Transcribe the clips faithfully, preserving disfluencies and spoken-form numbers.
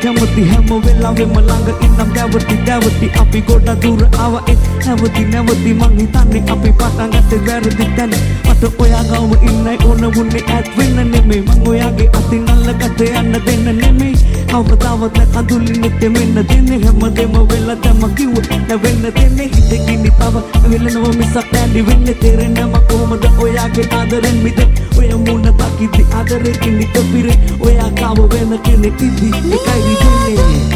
කැමති හැම වෙලාවෙම ළඟ ඉන්නම් දැවටි දැවටි අපි ගොඩ දුර ආව ඒ නැවති නැවති මං හිතන්නේ අපි පටන් ගත්තේ වැරදි තැන මට ඔයා ගාව ඉන්නයි ඕන වුනේ ඈත් වෙන්න නෙමෙයි මං ඔයාගේ අතින් අල්ලගත්ත යන්න දෙන්න නෙමෙයි කවදාවත් කඳුලිනෙත් මෙන්න දෙන්නේ හැමදේම වෙලා දැම කිව්ව නැවෙන්න දෙන්නේ හිතකින් තව වෙලනව මිසක් නැති වෙන්නේ තේරෙන්නේ මම කොහොමද ඔයාගේ ආදරෙන් මිදෙන්නේ ඔය මුණ දකිද්දි ආදරෙකින් නික පිරේ ඔයා කාව වෙන කෙනෙක් ඉදි එකයි දෙන්නේ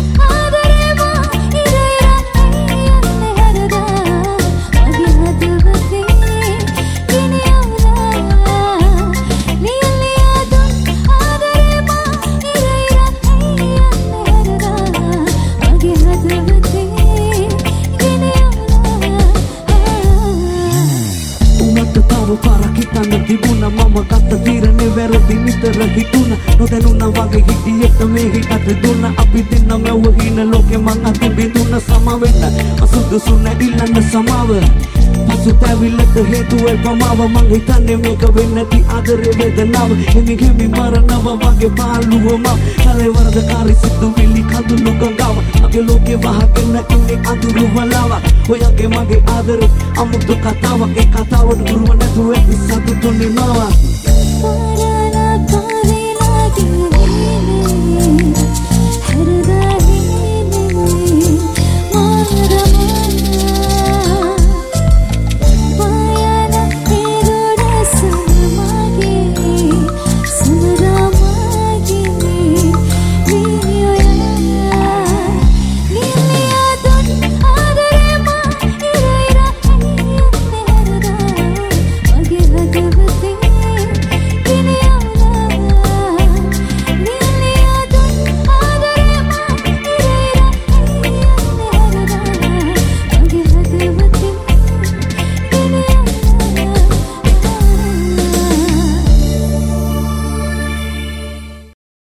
තිබුණා මම ගත්ත තීරණේ වැරදි නිතර හිතුණා නොදැනුණා වගේ හිටියට මේ හිතට දුන්නා අපි දෙන්න මැව්ව හින ලෝකෙ මං අතින් බිඳුණා සම වෙන්න අසුදුසු නැදිලන්න සමාව පසුතැවිල්ලට හේතුවයි පමාව මං හිතන්නේ මේක වෙන්නේ නැති ආදරේ වේදනාව හිමි හිමි මරණව වගේ පාළුවම කලවරදකාරී සිතුවිලි කඳුළු ගංගාව අපේ ලෝකෙ වහගෙන ඉන්නේ අඳුරු වලාව ඔයගේ මගේ ආදරේ අමුතු කතාවක් ඒ කතාවට දුරව නැතුව ඉස්සතු තුනේ මාව